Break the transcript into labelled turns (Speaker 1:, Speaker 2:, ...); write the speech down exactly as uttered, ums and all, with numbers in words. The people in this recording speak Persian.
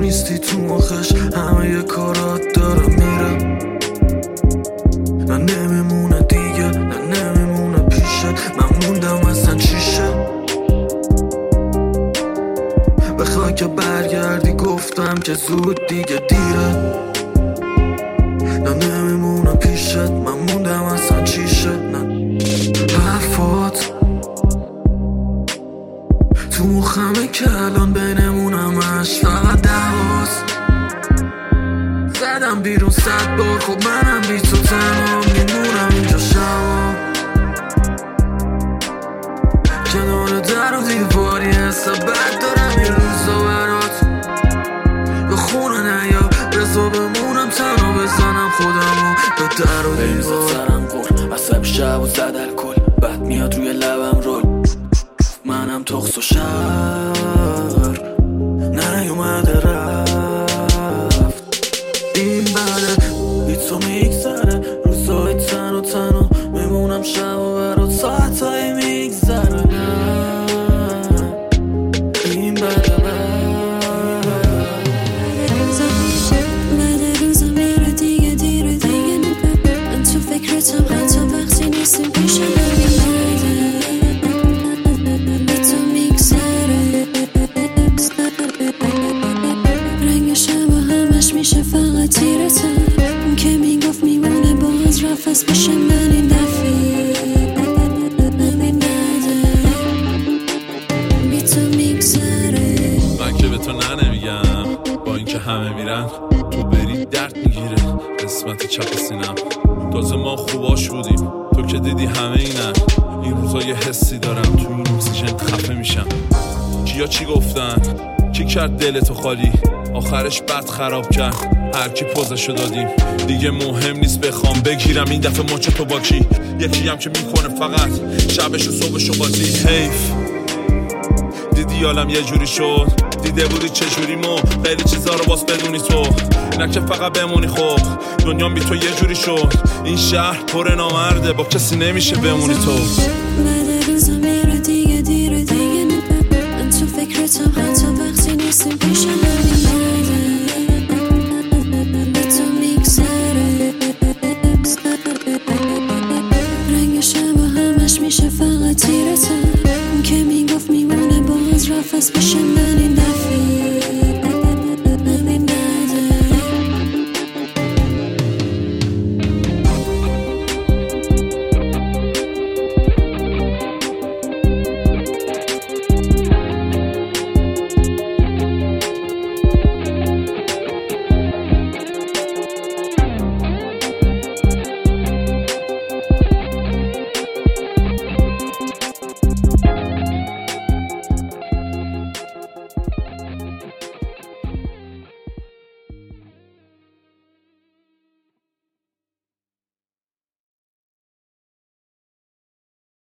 Speaker 1: نیستی تو مخش، همه یه کارات داره میره. نه نمیمونه دیگه، نه نمیمونه پیشت، من موندم اصلا چیشه. بخوای که برگردی گفتم که زود دیگه دیره. نه نمیمونه پیشت، من موندم اصلا چیشه. نه حرفات تو مخمه که الان بینمونم اش فقط دواست. زدم بیرون صد بار، خب منم بی تو تنها میمونم اینجا شبا. کنار در و دیواری حس بد دارم یه روزا برات. به خونه نیا رضا بمونم تنها بزنم خودمو به در و دیوار. سرم کن عصب شب و زد الکل، بد میاد روی لبم رول. منم تخص و شهر نیومده رفت. این بده بی تو میگذره، روزای تن و تنها میمونم شب و برات ساعتایی میگذره. این بده
Speaker 2: بده روزا میره دیگه دیره دیگه نپه. من تو فکرتم حتی وقتی نیستیم پیشم. میشه فقط تیرتم، اون که میگفت میمونه باز رفت بشه من این دفعه. همین بده بی تو میگذره.
Speaker 3: من که به تو نه نمیگم، با اینکه همه میرن تو بری درد میگیره قسمت چپ سینم. تازه ما خوباش بودیم، تو که دیدی همه اینن. این روزا یه حسی دارم تو این اکسیژن خفه میشم. کیا چی گفتن، کی کرد دلتو خالی، آخرش بد خراب کرد، هر کی پوزشو دادیم. دیگه مهم نیست بخوام بگیرم این دفعه مچ تو با کی. یکی هم که میکنه فقط شبش و صبحشو بازی. حیف دیدی عالم یه جوری شد، دیده بودی چه جوری مو خیلی چیزا رو باز بدونی تو، نه که فقط بمونی. خب دنیا بی تو یه جوری شد، این شهر پر نامرده با کسی نمیشه بمونی تو.
Speaker 2: بده روزا میره دیگه دیره دیگه نپه. من تو فکرتم حتی وقتی نیستیم پیشم.